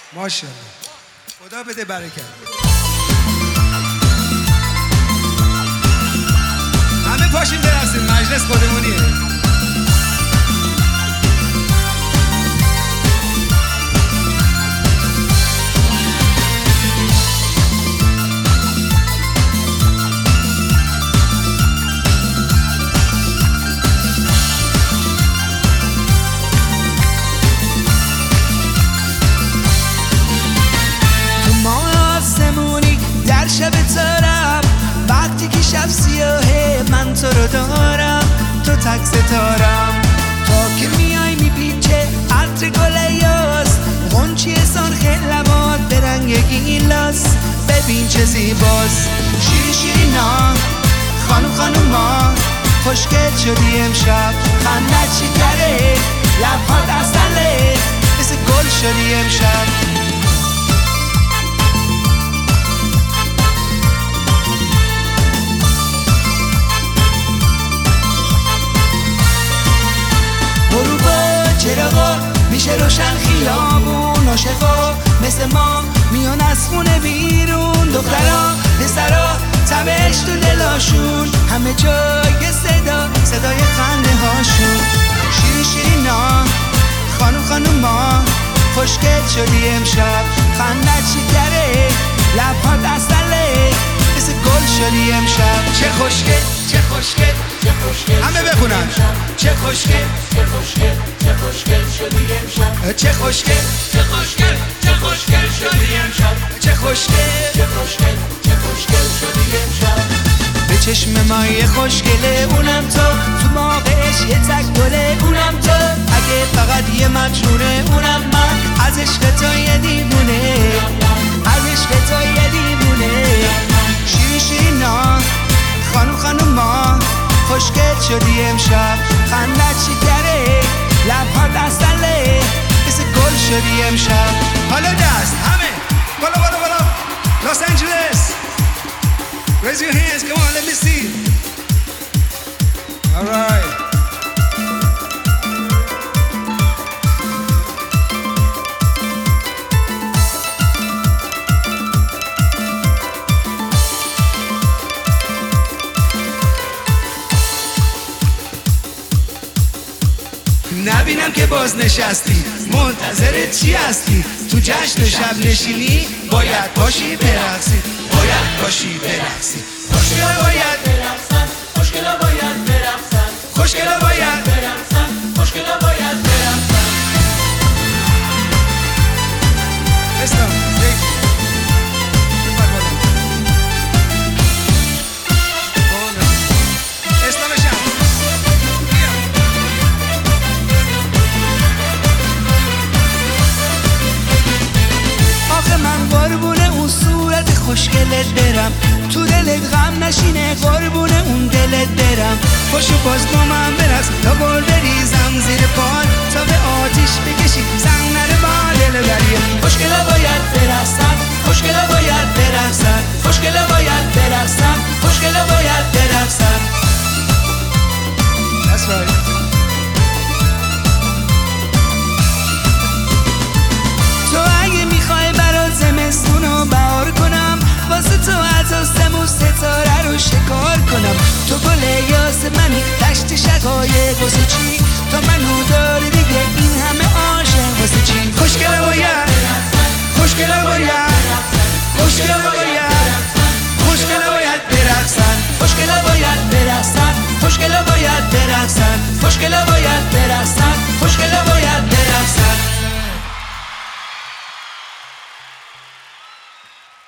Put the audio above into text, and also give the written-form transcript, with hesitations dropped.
ماشاءالله، خدا بده برکت. همه پاشیم برقصیم، مجلس خودمونیه. شب تارم وقتی که شب سیاهه، من تو رو دارم، تو تک ستارم. تا که میای میپیچه عطر گل یاس، غنچه سرخ لبات به رنگ گیلاس. ببین چه زیباست، شیری شیرینا، خانوم خانوما، خوشگل شدی امشب. خندت شکره، لبهات عسله، مثل گل شدی امشب. چراغا میشه روشن خیابون، عاشقا مثل ما میان از خونه بیرون. دخترا پسرا تبش تو دلاشون، همه جای صدای خنده هاشون. شیری شیرینا، خانوم خانوما، خوشگل شدی امشب. خندت شکره، لبهات عسله، مثل گل شدی امشب. چه خوشگل چه خوشگل چه خوشگل، همه بخونن. چه خوشگل چه خوشگل چه خوشگل شدی امشب. چه خوشگل چه خوشگل چه خوشگل شدی امشب. چه خوشگل چه خوشگل چه خوشگل شدی امشب. به چشم مای خوشگله اونم تو موقعش یه تک گله اونم تو. اگه فقط یه مجنونه اونم من، از عشق تو یه دیوونه، از عشق تو یه دیوونه. شیری شیرینا، خانوم خانوما، خوشگل شدی امشب. خندت شکره، لبهات عسله، مثل گل شدی امشب. حالا دست همه بالا بالا بالا. Los Angeles, raise your hands, come on, let me see. All right. نبینم که باز نشستی، منتظرت چی هستی؟ تو جشن شب نشینی، باید باشی برقصی، باید باشی برقصی. خوشگلا باید برقصن، خوشگلا باید برقصن، خوشگلا باید برقصن، خوشگلا باید برقصن. اسلام خوشگلت برم، تو دلت غم نشینه، قربون اون دلت برم. پاشو باز با من برقص تا گل بریزم زیر پات، تا به آتیش بکشی سنگ نره با دل بریم. خوشگلا باید برقصن، خوشگلا باید برقصن، خوشگلا باید برقصن، خوشگلا باید برقصن. That's right. تو اگه میخوای برات زمستونو بهار کنم، واسه تو از آسمون ستاره رو شکار کنم. تو گل یاس منی، دشت شقایق واسه چی؟ تا منو داری دیگه این همه عاشق واسه چی؟ خوشگلا باید خوشگلا باید خوشگلا باید